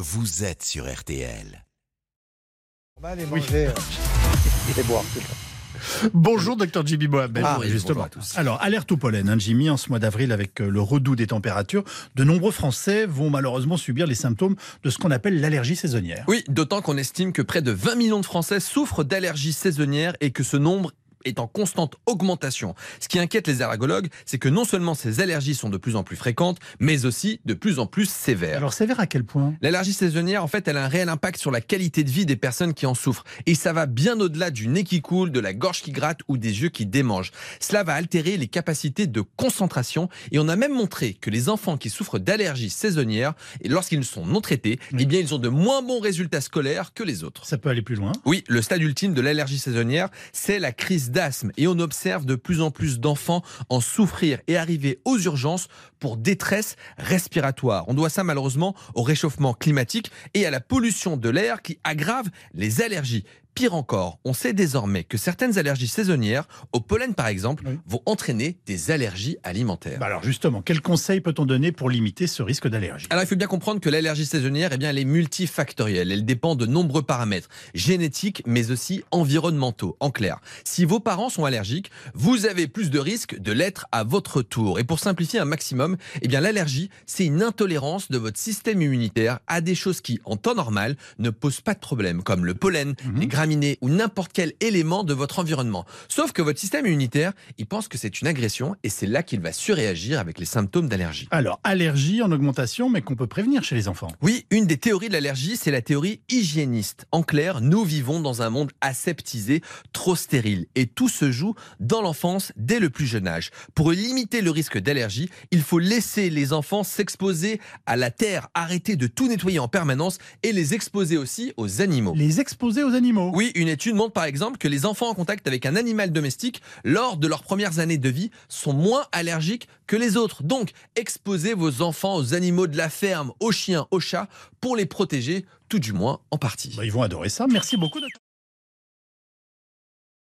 vous êtes sur RTL. On va aller manger et boire. Bonjour Dr Jimmy Mohamed. Ah, justement. bonjour à tous. Alors, alerte au pollen, Jimmy, en ce mois d'avril avec le redout des températures, de nombreux Français vont malheureusement subir les symptômes de ce qu'on appelle l'allergie saisonnière. Oui, d'autant qu'on estime que près de 20 millions de Français souffrent d'allergies saisonnières et que ce nombre est en constante augmentation. Ce qui inquiète les allergologues, c'est que non seulement ces allergies sont de plus en plus fréquentes, mais aussi de plus en plus sévères. Alors, sévère à quel point? L'allergie saisonnière, en fait, elle a un réel impact sur la qualité de vie des personnes qui en souffrent. Et ça va bien au-delà du nez qui coule, de la gorge qui gratte ou des yeux qui démangent. Cela va altérer les capacités de concentration. Et on a même montré que les enfants qui souffrent d'allergies saisonnières, et lorsqu'ils sont non traités, eh bien, ils ont de moins bons résultats scolaires que les autres. Ça peut aller plus loin. Oui, le stade ultime de l'allergie saisonnière, c'est la crise d'asthme. Et on observe de plus en plus d'enfants en souffrir et arriver aux urgences pour détresse respiratoire. On doit ça malheureusement au réchauffement climatique et à la pollution de l'air qui aggrave les allergies. Pire encore, on sait désormais que certaines allergies saisonnières, au pollen par exemple, vont entraîner des allergies alimentaires. Bah alors justement, quels conseils peut-on donner pour limiter ce risque d'allergie? Alors il faut bien comprendre que l'allergie saisonnière, eh bien, elle est multifactorielle. Elle dépend de nombreux paramètres, génétiques mais aussi environnementaux. En clair, si vos parents sont allergiques, vous avez plus de risques de l'être à votre tour. Et pour simplifier un maximum, eh bien, l'allergie, c'est une intolérance de votre système immunitaire à des choses qui, en temps normal, ne posent pas de problème, comme le pollen, les graminées ou n'importe quel élément de votre environnement. Sauf que votre système immunitaire, il pense que c'est une agression et c'est là qu'il va surréagir avec les symptômes d'allergie. Alors, allergie en augmentation, mais qu'on peut prévenir chez les enfants. Oui, une des théories de l'allergie, c'est la théorie hygiéniste. En clair, nous vivons dans un monde aseptisé, trop stérile. Et tout se joue dans l'enfance, dès le plus jeune âge. Pour limiter le risque d'allergie, il faut laisser les enfants s'exposer à la terre, arrêter de tout nettoyer en permanence et les exposer aussi aux animaux. Les exposer aux animaux? Oui, une étude montre par exemple que les enfants en contact avec un animal domestique, lors de leurs premières années de vie, sont moins allergiques que les autres. Donc, exposez vos enfants aux animaux de la ferme, aux chiens, aux chats, pour les protéger, tout du moins en partie. Bah, ils vont adorer ça. Merci beaucoup.